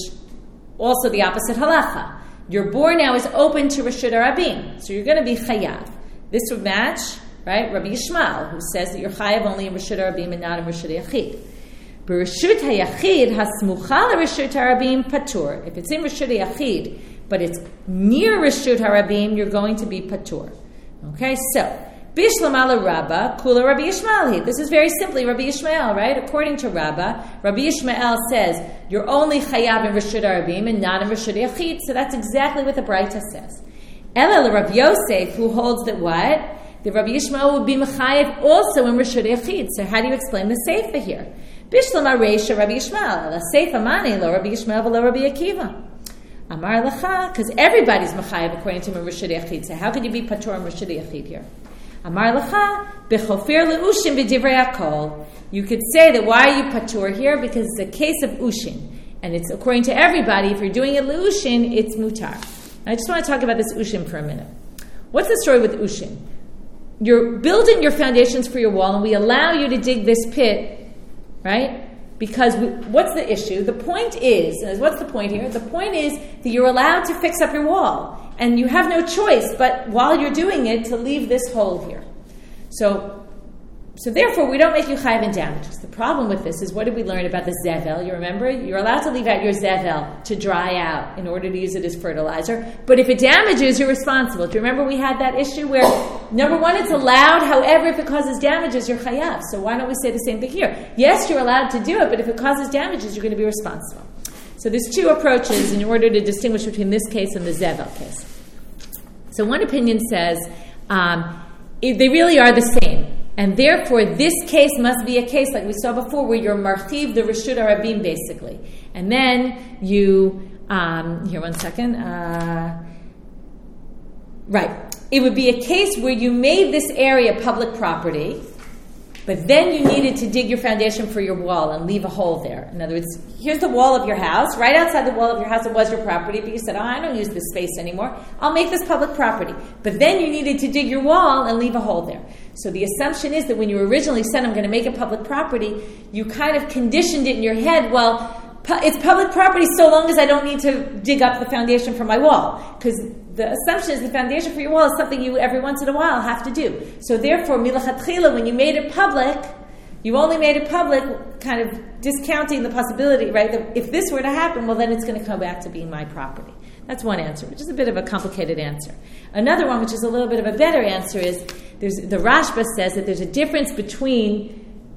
also the opposite halacha. Your bor now is open to Reshut Harabim, so you're going to be chayav. This would match, right, Rabbi Yishmael, who says that you're chayav only in Reshut Harabim and not in Reshut Yachid. B'Reshut Hayachid hasmucha l'Reshut Harabim patur. If it's in Reshut Yachid, but it's near Reshut Harabim, you're going to be patur. Okay, so Bishlam ala Rabba, Kula Rabbi Yishmael. This is very simply Rabbi Yishmael, right? According to Rabba, Rabbi Yishmael says you're only chayav in Reshut Harabim and not in Reshut Yachid. So that's exactly what the Braita says. Ela Rabbi Yosef, who holds that what? The Rabbi Yishmael would be mechayev also in Reshut Yachid. So how do you explain the Seifa here? Bishlam areisha Rabbi Yishmael. La Seifa mani lo Rabbi Yishmael v'lo Rabbi Akiva. Amar lecha, because everybody's mechayev according to Reshut Yachid. So how could you be patur in Reshut Yachid here? Amar lecha b'chofer leushin v'divrei hakol. You could say that why are you patur here? Because it's a case of ushin, and it's according to everybody. If you're doing it leushin, it's mutar. I just want to talk about this ushin for a minute. What's the story with ushin? You're building your foundations for your wall, and we allow you to dig this pit, right? Because what's the issue? The point is, what's the point here? The point is that you're allowed to fix up your wall. And you have no choice but, while you're doing it, to leave this hole here. So So therefore, we don't make you chayav in damages. The problem with this is, what did we learn about the zevel? You remember? You're allowed to leave out your zevel to dry out in order to use it as fertilizer. But if it damages, you're responsible. Do you remember we had that issue where, number one, it's allowed. However, if it causes damages, you're chayav. So why don't we say the same thing here? Yes, you're allowed to do it, but if it causes damages, you're going to be responsible. So there's two approaches in order to distinguish between this case and the zevel case. So one opinion says they really are the same. And therefore, this case must be a case like we saw before, where you're marchiv the Reshut HaRabim, basically. And then you, here, one second. Right. It would be a case where you made this area public property, but then you needed to dig your foundation for your wall and leave a hole there. In other words, here's the wall of your house. Right outside the wall of your house, it was your property, but you said, I don't use this space anymore. I'll make this public property. But then you needed to dig your wall and leave a hole there. So the assumption is that when you originally said, I'm going to make it public property, you kind of conditioned it in your head, well, it's public property so long as I don't need to dig up the foundation for my wall. Because the assumption is the foundation for your wall is something you every once in a while have to do. So therefore, milachatchila, when you made it public, you only made it public, kind of discounting the possibility, right, that if this were to happen, well, then it's going to come back to being my property. That's one answer, which is a bit of a complicated answer. Another one, which is a little bit of a better answer, is the Rashba says that there's a difference between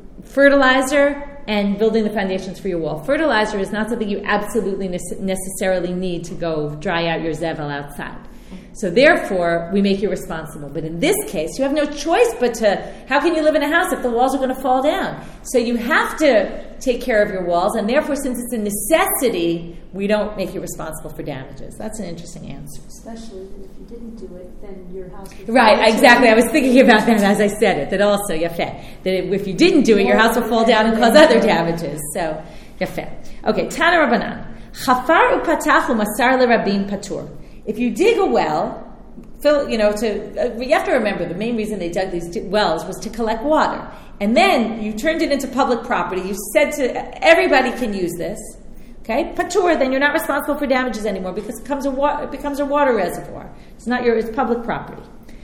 fertilizer and building the foundations for your wall. Fertilizer is not something you absolutely necessarily need to go dry out your zevel outside. So therefore, we make you responsible. But in this case, you have no choice but to, how can you live in a house if the walls are going to fall down? So you have to take care of your walls, and therefore, since it's a necessity, we don't make you responsible for damages. That's an interesting answer. Especially that if you didn't do it, then your house would Right, exactly. I was thinking about that as I said it, that also, yafeh, that if you didn't do it, your house will fall down and cause other damages. So, yafeh. Okay, Tana Rabbanan. Chafar upatach umasar lerabim patur. If you dig a well, you have to remember the main reason they dug these wells was to collect water. And then you turned it into public property. You said to everybody can use this. Okay? Patur, then you're not responsible for damages anymore because it becomes a water reservoir. It's public property.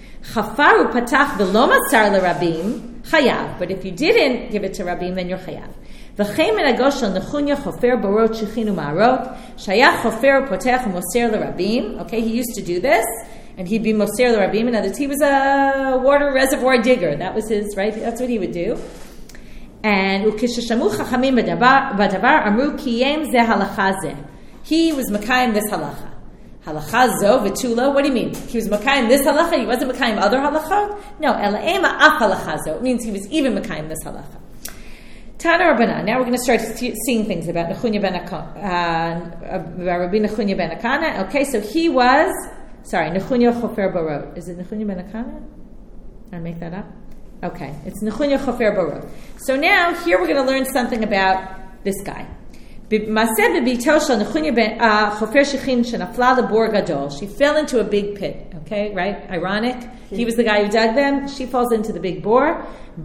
Chafaru patach v'lo masar lerabim chayav. But if you didn't give it to Rabim, then you're chayav. V'chein min agoshel nechunya chofer borot shechinu ma'arot shayach chofer potech moser lerabim. Okay, he used to do this, and he'd be moser lerabim. In other words, he was a water reservoir digger. That was his, right? That's what he would do. And ukishashamu chachamim b'davar amru kiyem ze halacha ze. He was makayim this halacha. Halacha zo v'tula. What do you mean? He was makayim this halacha. He wasn't makayim other halachot. No, elaema af halacha zo. It means he was even makayim this halacha. Tana Rabbanan. Now we're going to start seeing things about Rabbi Nechunya ben Akana. Okay, so he was, Nechunya Chofer Barot. Is it Nechunya ben Akana? Did I make that up? Okay, it's Nechunya Chofer Barot. So now here we're going to learn something about this guy. She fell into a big pit. Okay, right? Ironic. He was the guy who dug them. She falls into the big bore.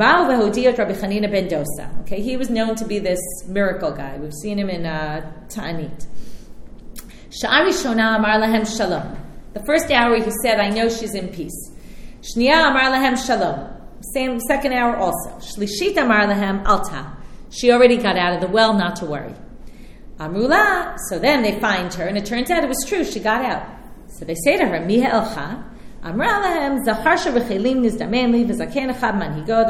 Okay, he was known to be this miracle guy. We've seen him in Ta'anit. The first hour he said, I know she's in peace. Shniya amar lahem shalom. Second hour also. Shlishit amar lahem alta. She already got out of the well, not to worry. Amrula. So then they find her, and it turns out it was true. She got out. So they say to her, Miha elcha. Amra lahem zacharsha v'chelim nizdamen v'zaken echad manhigo.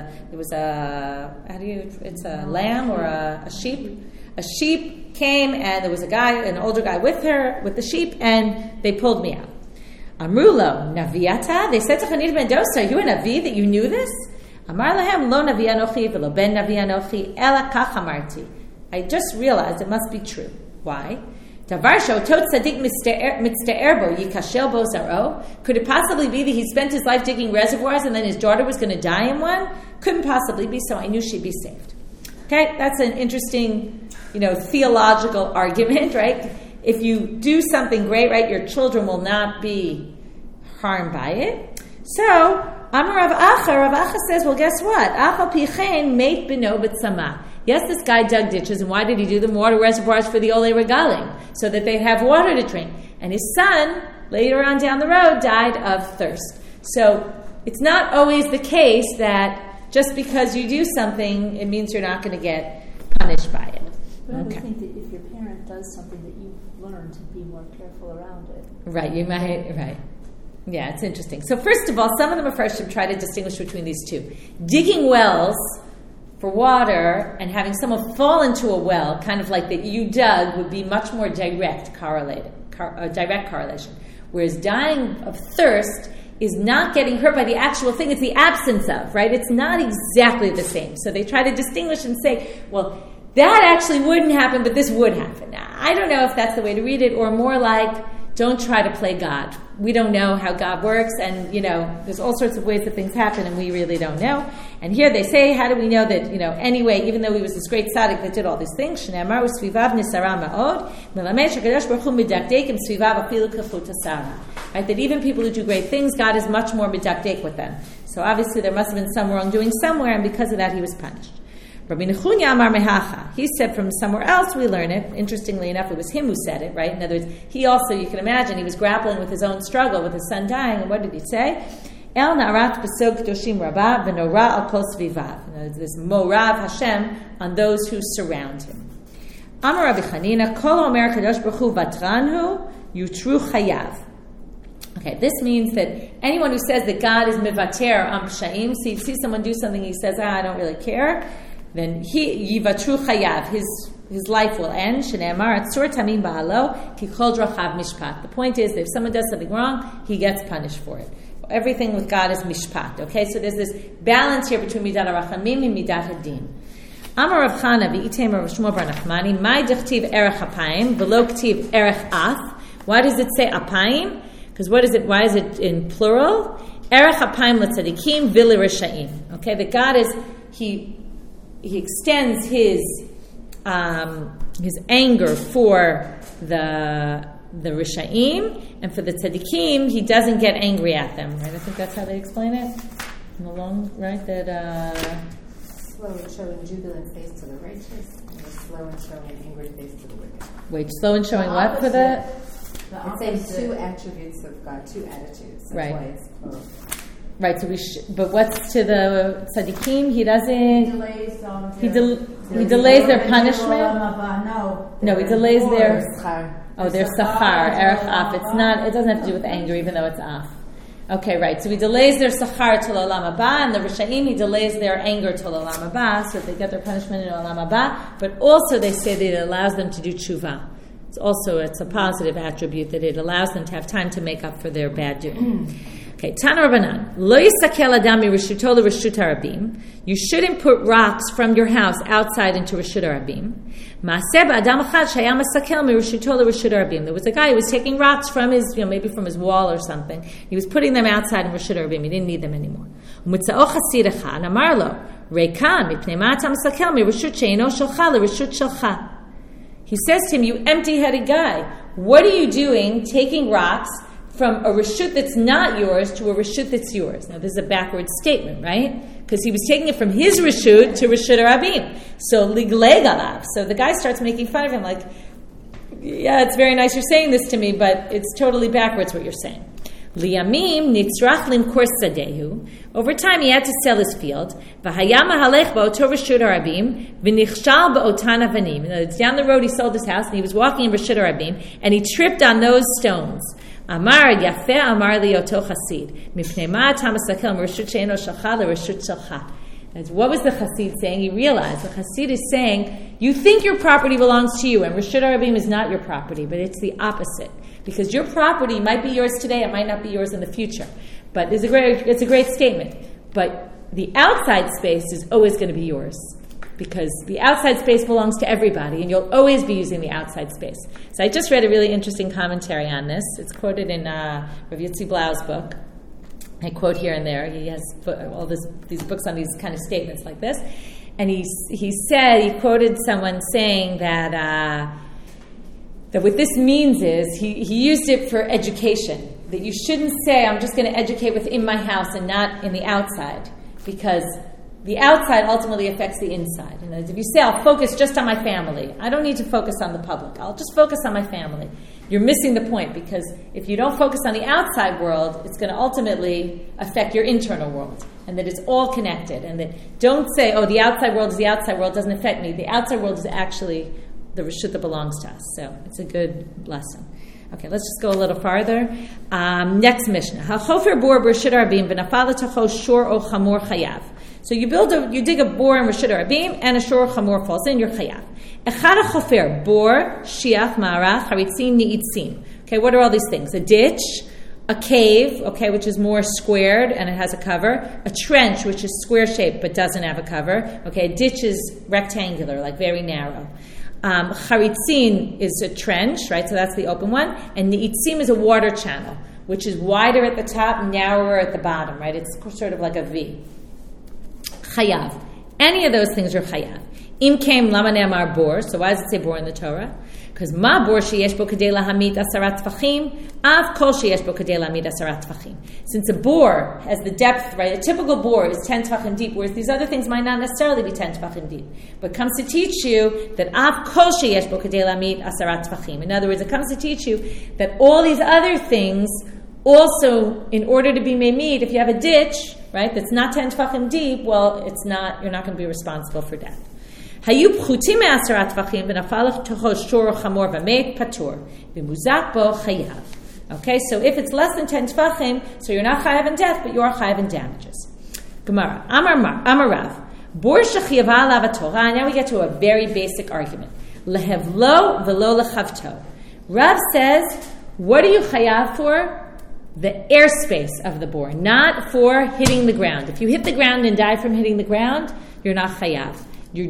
It's a lamb or a sheep. A sheep came, and there was an older guy with her, with the sheep, and they pulled me out. Amrulo, Naviata? They said to Chanina ben Dosa, are you a Navi that you knew this? Amar lahem lo Navi anochi v'lo ben Navi anochi ela kach amarti. I just realized it must be true. Why? Davar she'otot tzadik mitzte'er bo yikashel bo zaro. Could it possibly be that he spent his life digging reservoirs and then his daughter was going to die in one? Couldn't possibly be, so I knew she'd be saved. Okay, that's an interesting, theological argument, right? If you do something great, right, your children will not be harmed by it. So, Amar Rav Acha says, well, guess what? Achal pichein meit beno b'tzama. Yes, this guy dug ditches, and why did he do them? Water reservoirs for the Olei Regalim, so that they'd have water to drink. And his son, later on down the road, died of thirst. So, it's not always the case that just because you do something, it means you're not going to get punished by it. But I would Okay. think that if your parent does something that you've learned to be more careful around it. Right, you might, right. Yeah, it's interesting. So first of all, some of the Mefarshim try to distinguish between these two. Digging wells for water and having someone fall into a well, kind of like that you dug, would be much more direct correlation. Whereas dying of thirst is not getting hurt by the actual thing, it's the absence of, right? It's not exactly the same. So they try to distinguish and say, well, that actually wouldn't happen, but this would happen. Now, I don't know if that's the way to read it, or more like, don't try to play God. We don't know how God works, and, there's all sorts of ways that things happen, and we really don't know. And here they say, how do we know that, anyway, even though he was this great tzaddik that did all these things, Shne'amar u'svivav nisara ma'od, melamed shekadosh baruch hu midakdekim svivav afilu kechut hasara. Right, that even people who do great things, God is much more midakdek with them. So obviously there must have been some wrongdoing somewhere, and because of that he was punished. Rabbi Nechunya Amar Mehacha. He said from somewhere else we learn it. Interestingly enough, it was him who said it, right? In other words, he also, you can imagine, he was grappling with his own struggle with his son dying, and what did he say? El na'arat b'sog k'doshim rabba v'nora al kol svivav. This morav Hashem on those who surround him. Amar Rabbi Chanina, kol omer kadosh baruch hu vatranhu yutru chayav. Okay, this means that anyone who says that God is mivater am pshaim, so you see someone do something, he says, I don't really care, then he yivatru chayav, his life will end. Shne'amar atzur tamim ba'alo ki kol drachav mishpat. The point is that if someone does something wrong, he gets punished for it. Everything with God is mishpat. Okay, so there's this balance here between midat harachamim and midat hadin. Amar Rav Chana v'item Rav Shmuel bar Nachmani, mai dichtiv erech apayim v'lo ktiv erech af. Why does it say apayim? Because what is it? Why is it in plural? Erech apayim letzadikim v'li rishayim. Okay, that God is he extends his anger for the rishayim, and for the tzadikim he doesn't get angry at them. Right? I think that's how they explain it. In the long, right? That slow and showing jubilant face to the righteous, and slow and showing angry face to the wicked. Wait, slow and showing what for the? It's saying two attributes of God, two attitudes. That's right. Why it's plural. Right, so but what's to the tzaddikim? He doesn't. He delays their punishment. No, he delays their. Their sachar, erech af. It's not. It doesn't have to do with anger, even though it's af. Okay, right. So he delays their sachar till olam haba, and the rishaim he delays their anger till olam haba, so that they get their punishment in olam haba. But also, they say that it allows them to do tshuva. It's a positive attribute that it allows them to have time to make up for their bad doing. Okay, Tana Rabbanan, lo yisakel adam mirushuto l'reshut harabim. You shouldn't put rocks from your house outside into reshut harabim. Maaseh ba'adam echad shaya masakel mirushuto l'reshut harabim. There was a guy who was taking rocks from his, maybe from his wall or something. He was putting them outside in reshut harabim. He didn't need them anymore. U'mitzao chasid echad amar lo reikan mipnei ma ata masakel mireshut she'eino shelcha l'reshut shelcha. He says to him, you empty-headed guy, what are you doing taking rocks from a reshut that's not yours to a reshut that's yours? Now, this is a backwards statement, right? Because he was taking it from his reshut to reshut harabim. So, ligleg alav. So the guy starts making fun of him like, yeah, it's very nice you're saying this to me, but it's totally backwards what you're saying. Liyamim nitzrach limkor sadehu. Over time, he had to sell his field. V'hayam halech ba'oto reshut harabim v'nichshal ba'otan avanim. Down the road, he sold his house, and he was walking in reshut harabim, and he tripped on those stones. Amar yafeh amar liyoto chasid mipnei ma tamasakel reshut she'eno shalcha l'reshut shalcha. What was the Chassid saying? He realized the Chassid is saying, you think your property belongs to you, and Reshut Harabim is not your property, but it's the opposite. Because your property might be yours today, it might not be yours in the future. But it's a great statement. But the outside space is always going to be yours. Because the outside space belongs to everybody, and you'll always be using the outside space. So I just read a really interesting commentary on this. It's quoted in Rav Yitzi Blau's book. I quote here and there. He has all these books on these kind of statements like this. And he quoted someone saying that what this means is, he used it for education. That you shouldn't say, I'm just going to educate within my house and not in the outside. Because the outside ultimately affects the inside. And if you say, I'll focus just on my family, I don't need to focus on the public. I'll just focus on my family. you're missing the point, because if you don't focus on the outside world, it's going to ultimately affect your internal world, and that it's all connected. And that don't say, oh, the outside world is the outside world, doesn't affect me. The outside world is actually the reshut that belongs to us. So it's a good lesson. Okay, let's just go a little farther. Next Mishnah. HaChofer bor b'reshut harabim v'nafal l'tocho shor o chamor chayav. So you dig a bore in reshut harabim, and a shor chamor falls in, you're chayav. Echad hachofer bor shiach ma'arach haritzin ni'itzin. Okay, what are all these things? A ditch, a cave, okay, which is more squared and it has a cover. A trench, which is square shaped but doesn't have a cover. Okay, a ditch is rectangular, like very narrow. Charitzin is a trench, right? So that's the open one. And ni'itzim is a water channel, which is wider at the top, narrower at the bottom, right? It's sort of like a V. Chayav. Any of those things are chayav. Im came lama ne'amar bor. So why does it say bor in the Torah? Because ma bor sheyesh bo kadei lahamid asarat tfachim, av kol sheyesh bo kadei lahamid asarat tfachim. Since a bor has the depth, right? A typical bor is 10 tfachim deep, whereas these other things might not necessarily be 10 tfachim deep. But it comes to teach you that av kol sheyesh bo kadei lahamid asarat tfachim. In other words, it comes to teach you that all these other things also, in order to be memid, if you have a ditch, right, that's not 10 tfachim deep, well, it's not. You're not going to be responsible for death. Hayub chutim me'asarat tvachim v'nafal tocho shor chamor v'meik patur v'muzak bo chayav. Okay, so if it's less than 10 tvachim, so you're not chayav in death, but you are chayav in damages. Gemara, Amar Rav, bor shechiyava alav Torah. Now we get to a very basic argument. Lehevlo v'lo lechavto. Rav says, what are you chayav for? The airspace of the bor, not for hitting the ground. If you hit the ground and die from hitting the ground, you're not chayav. You're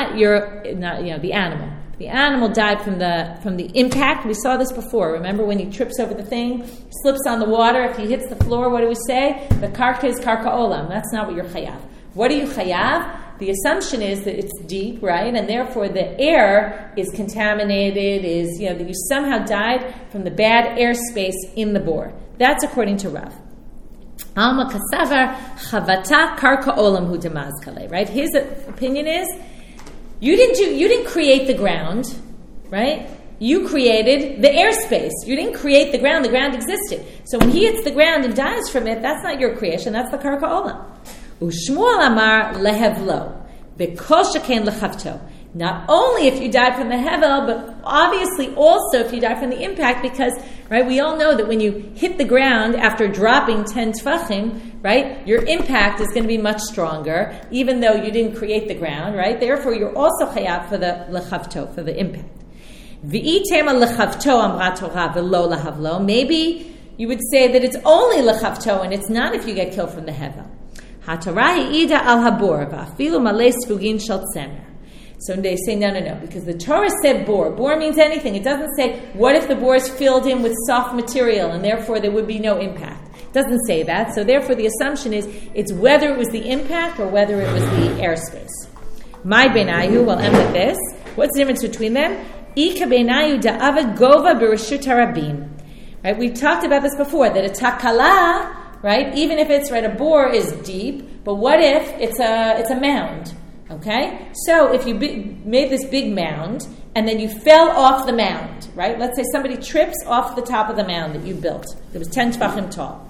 not, the animal. The animal died from the impact. We saw this before. Remember when he trips over the thing, slips on the water, if he hits the floor, what do we say? The karka is karka olam. That's not what you're chayav. What are you chayav? The assumption is that it's deep, right? And therefore the air is contaminated, that you somehow died from the bad airspace in the bor. That's according to Rav. Alma kasavar chavata karka olam hu demazkale. Right? His opinion is you didn't create the ground, right? You created the airspace. You didn't create the ground. The ground existed. So when he hits the ground and dies from it, that's not your creation. That's the karka olam. Ushmuel amar lehevlo bekol sheken lechavto. Not only if you died from the hevel, but obviously also if you died from the impact, because, right, we all know that when you hit the ground after dropping 10 tfachim, right, your impact is going to be much stronger, even though you didn't create the ground, right? Therefore, you're also chayav for the lechavto, for the impact. V'itema lechavto amra Torah v'lo lahavlo. Maybe you would say that it's only lechavto and it's not if you get killed from the hevel. HaTorah ida al habor v'afilu malei sfugin shel tzemer. So they say, no, because the Torah said bor. Bor means anything. It doesn't say, what if the bor is filled in with soft material and therefore there would be no impact. It doesn't say that. So therefore the assumption is, it's whether it was the impact or whether it was the airspace. My benayu, we'll end with this. What's the difference between them? Ika benayu da'avad gova b'reshut harabim. Right, we talked about this before, that a takala, right, even if it's, right, a bor is deep, but what if it's a mound? Okay? So if you made this big mound and then you fell off the mound, right? Let's say somebody trips off the top of the mound that you built. It was 10 tefachim tall.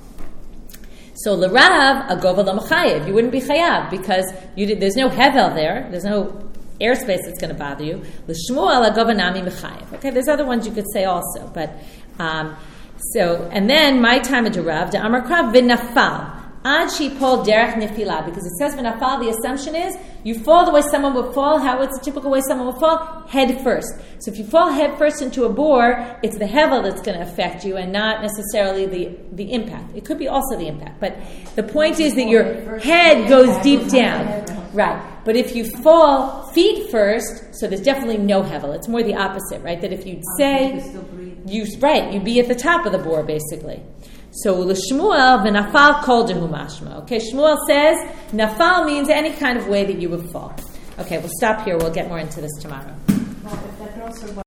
So l'rav, agova lo mechayev. You wouldn't be chayav because there's no hevel there. There's no airspace that's going to bother you. L'shmuel agova nami mechayev. Okay, there's other ones you could say also. But, and then my time at Rav, de amar krav v'nafal. Ad shipol derech nifila, because it says v'nafal, the assumption is you fall the way someone would fall. What's the typical way someone would fall? Head first. So if you fall head first into a bor, it's the hevel that's going to affect you and not necessarily the impact. It could be also the impact. But the point is that your head goes deep down. Right. But if you fall feet first, so there's definitely no hevel. It's more the opposite, right? That if you'd say, you'd be at the top of the bor, basically. So l'shmuel v'nafal kol dehu mashma. Okay, Shmuel says nafal means any kind of way that you would fall. Okay, we'll stop here. We'll get more into this tomorrow.